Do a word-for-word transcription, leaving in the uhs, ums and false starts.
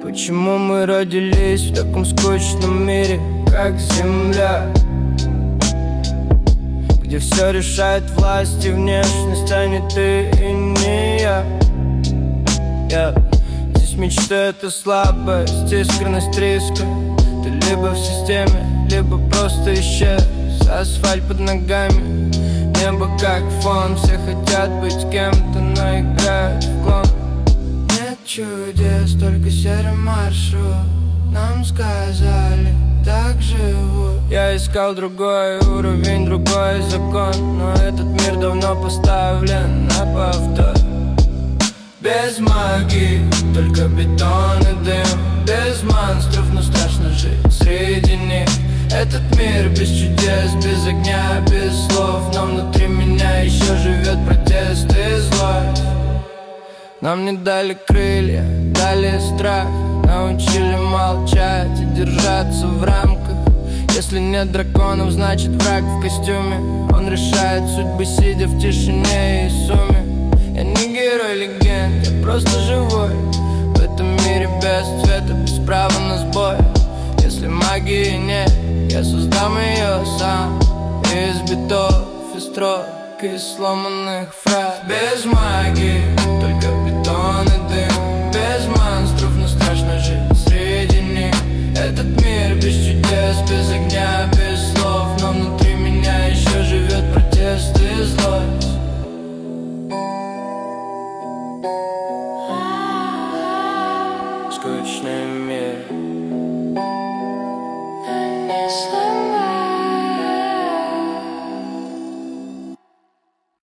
Почему мы родились в таком скучном мире, как земля, где все решает власть и внешность, а не ты и не я, yeah. Здесь мечта — это слабость, искренность риска. Ты либо в системе, либо просто исчез. Асфальт под ногами, небо как фон. Все хотят быть кем-то, но играют в клон. Нет чудес, только серый маршрут. Нам сказали, так живут. Я искал другой уровень, другой закон, но этот мир давно поставлен на повтор. Без магии, только бетон и дым. Без монстров, но страшно жить среди них. Этот мир без чудес, без огня, без слов. Но внутри меня еще живет протест и злость. Нам не дали крылья, дали страх. Научили молчать и держаться в рамках. Если нет драконов, значит враг в костюме. Он решает судьбы, сидя в тишине и сумме. Я не герой легенд, я просто живой в этом мире без цвета, без права на сбой. Если магии нет, я создам ее сам. Из битов и строк, из сломанных фраз. Без магии, только бетон и дым. Без монстров, но страшно жить среди них. Этот мир без чудес, без огня, без слов. Но внутри меня еще живет протест и злость. Скучный мир.